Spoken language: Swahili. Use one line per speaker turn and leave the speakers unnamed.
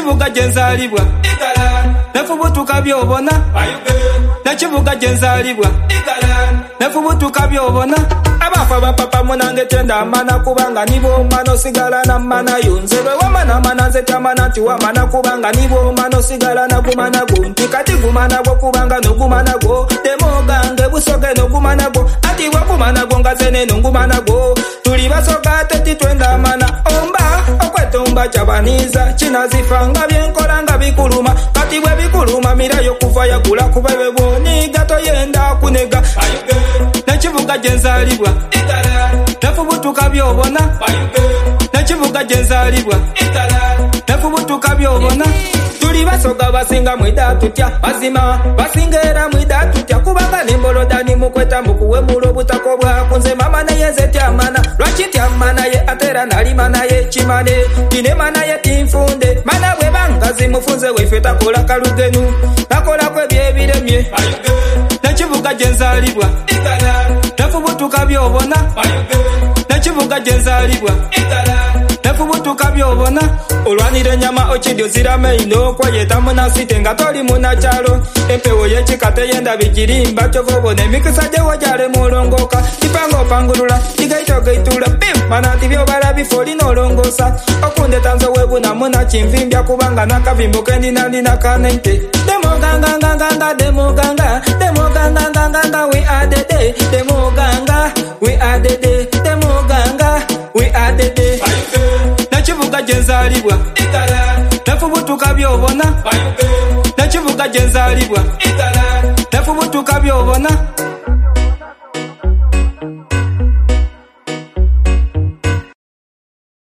Nakivuga jenzalibwa nafubutuka byobona nakivuga jenzalibwa nafubutuka byobona abafa bapapa munange tenda mana kubanga nibo mano sigala na mana yunzebe wamana mana zetamana tiwamana kubanga nibo mano sigala na kumana gunti kati gumana go kubanga no gumana go demogange busoge no gumana go ati wakumana go ngazene no gumana go tuli basoga teti twenda mana omba okwetomba chabaniza chinazifanga byenkolanga bikuluma kati bwe bikuluma mirayo kufa ya kula kubebe boni gato yenda kunega nakivuga jenzalibwa nafubutuka byobona nakivuga jenzalibwa nafubutuka byobona tuli basoga basinga mwida tutya bazima basingera mwida tutya kubanga nimbolodani mukweta mukuwe mulo butako bwakunze mama naye zetyamana lwaki tyamana ye atera nalima naye chimane tine mana ye tinfunde mana bwe bangazi mufunze wefe takola kalugenu takola kwe byebiremye nakivuga jenzalibwa nafubutuka byobona nakivuga jenzalibwa nafubutuka byobona olwanire nyama ochidio zirame ino kwa yetamu na site nga toli muna chalo empewo yechikate yenda bijirimba chovobone mikisa jewo jale mulongoka ipango pangulula igaito gaitula bim manati byobala bifoli nolongosa okunde tanzo webu na muna chimvimbya kubanga nakavimbo kendi nani nakanente demoganga demoganga demoganga we are the day demoganga we are the day demoganga we are the day nakivuga jenzalibwa nafubutuka byobona nakivuga jenzalibwa nafubutuka byobona